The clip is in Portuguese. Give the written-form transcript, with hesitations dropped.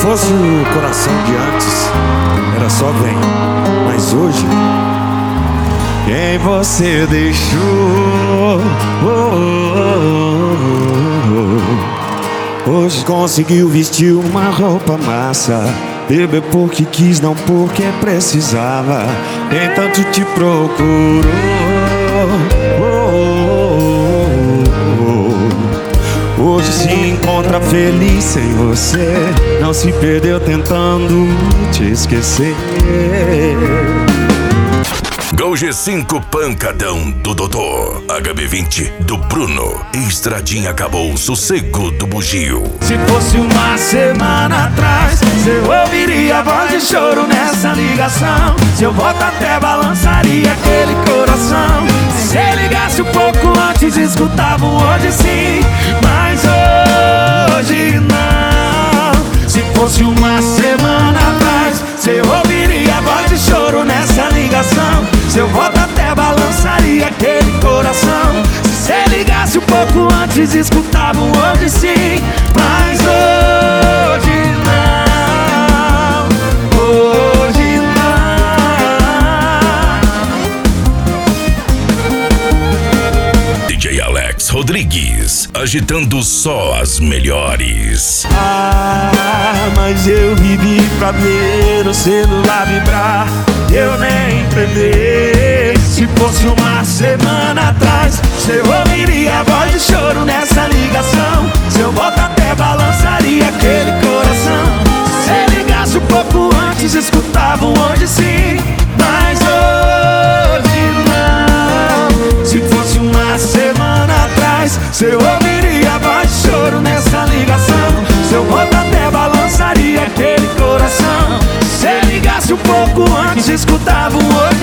fosse o coração de antes, era só vem. Mas hoje, quem você deixou? Hoje conseguiu vestir uma roupa massa, beber porque quis, não porque precisava. Quem tanto te procurou, hoje se encontra feliz sem você. Não se perdeu tentando te esquecer. Gol G5 pancadão do Dodô, HB20 do Bruno, Estradinha acabou, sossego do bugio. Se fosse uma semana atrás, cê ouviria a voz de choro nessa ligação. Seu voto até balançaria aquele coração. Se cê ligasse um pouco antes, escutava um hoje sim. Mas hoje não. Se fosse uma semana atrás, cê ouviria a voz de choro nessa ligação. Seu voto até balançaria aquele coração. Se cê ligasse um pouco antes, escutava um hoje sim. Mas hoje não, hoje não. DJ Alex Rodrigues, agitando só as melhores. Mas eu vivi pra ver o celular vibrar, eu nem entreguei. Se fosse uma semana atrás, cê ouviria a voz de choro nessa ligação. Seu voto até balançaria aquele coração. Se cê ligasse um pouco antes, escutava um hoje sim. Mas hoje não. Se fosse uma semana atrás, cê ouviria a voz de choro nessa ligação. Seu voto até balançaria aquele coração. Se cê ligasse um pouco antes, escutava um hoje